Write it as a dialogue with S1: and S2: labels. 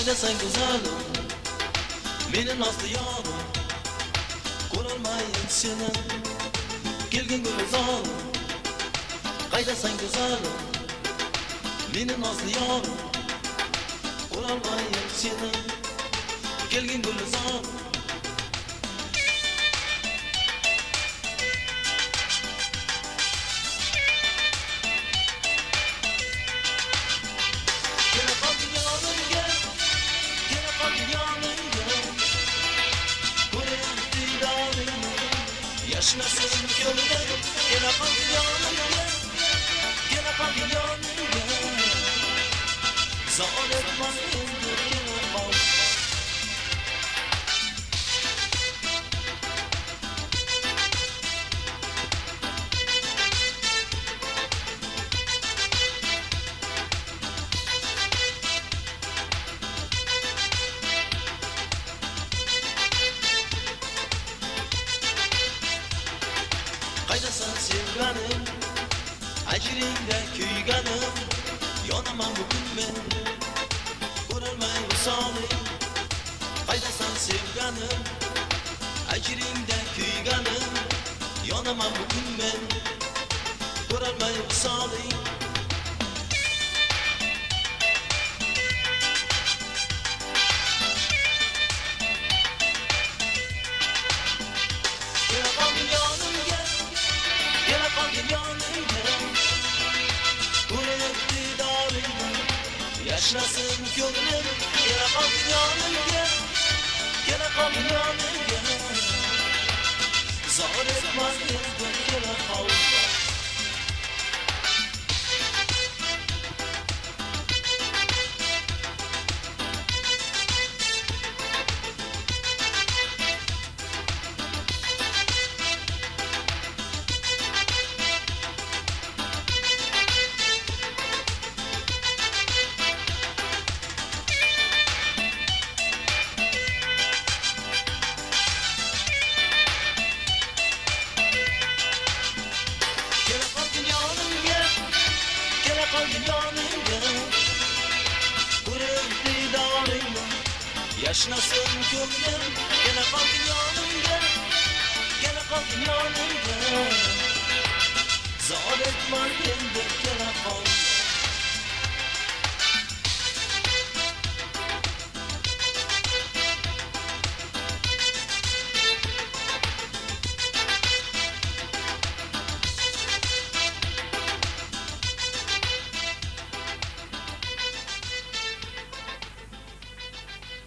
S1: Qaydasan go'zalim, meni nazlı yorim, ko'rolmayin seni, kelgin go'zal. Qaydasan go'zalim, meni nazlı yorim, ko'rolmayin seni, kelgin go'zal. Yaşlasın gönlüm, gene kal yanımda, gene kal yanımda. Zor etmez indir gene kal. Qaydasan sevganim, ajringda kuyganim, yonaman bugun men, ko'rolmay visoling. Qaydasan sevganim, ajringda kuyganim, yonaman bugun men, ko'rolmay visoling. Yaşlasın gönlüm, gene kal yanımda, gene kal yanımda. Zor etmez indir gene kal. Yaşlasın gönlüm, gene kal yanımda, gene kal yanımda. Zor etmez indir gene kal.